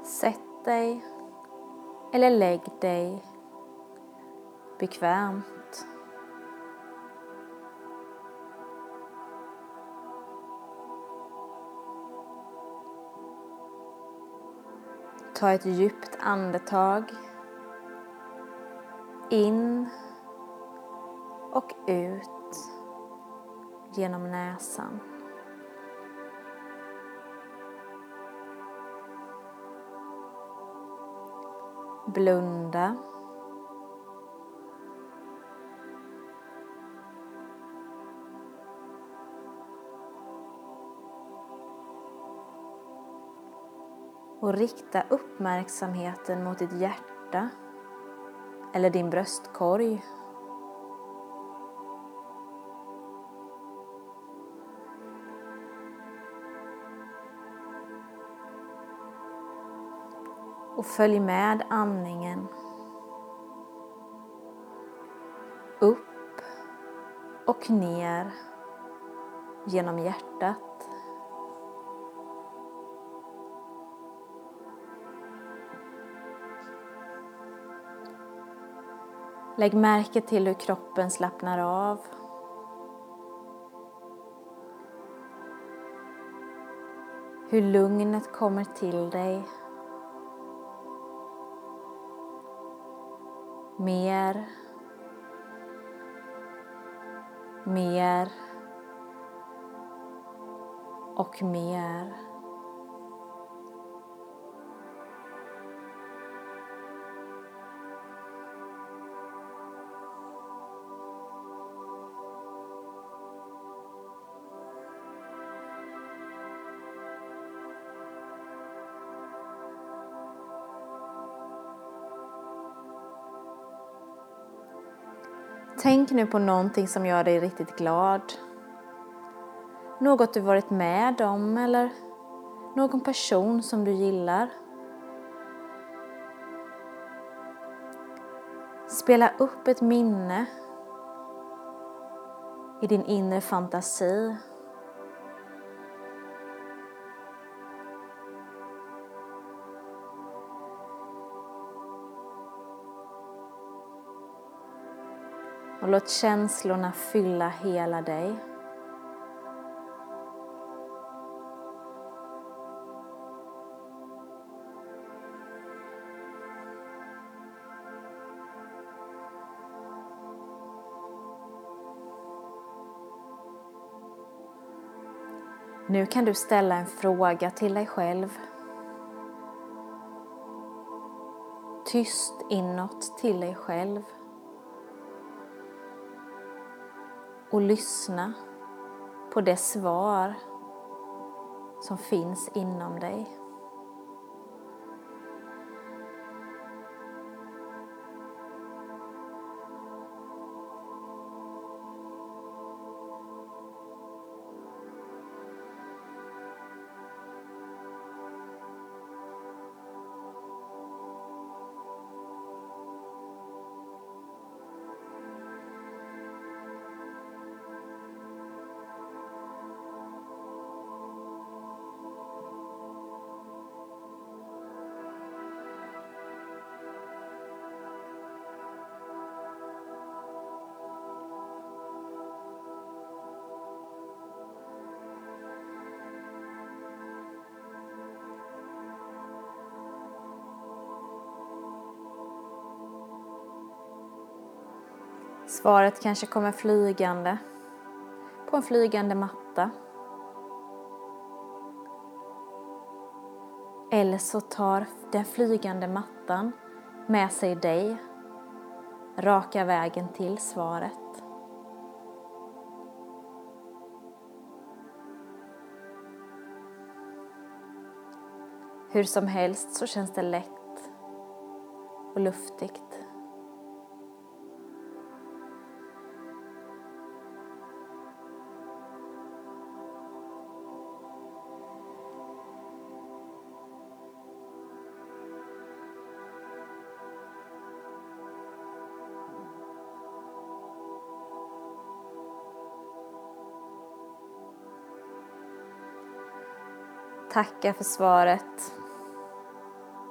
Sätt dig eller lägg dig bekvämt. Ta ett djupt andetag in och ut genom näsan. Blunda. Och rikta uppmärksamheten mot ditt hjärta eller din bröstkorg. Och följ med andningen. Upp och ner genom hjärtat. Lägg märke till hur kroppen slappnar av. Hur lugnet kommer till dig. Mer och mer. Tänk nu på någonting som gör dig riktigt glad. Något du varit med om eller någon person som du gillar. Spela upp ett minne i din inre fantasi. Och låt känslorna fylla hela dig. Nu kan du ställa en fråga till dig själv. Tyst inåt till dig själv. Och lyssna på det svar som finns inom dig. Svaret kanske kommer flygande på en flygande matta. Eller så tar den flygande mattan med sig dig raka vägen till svaret. Hur som helst så känns det lätt och luftigt. Tacka för svaret.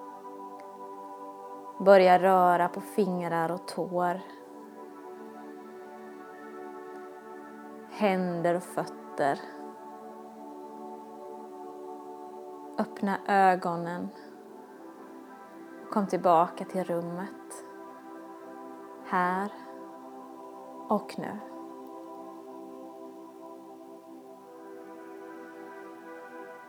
Börja röra på fingrar och tår. Händer och fötter. Öppna ögonen. Kom tillbaka till rummet. Här och nu.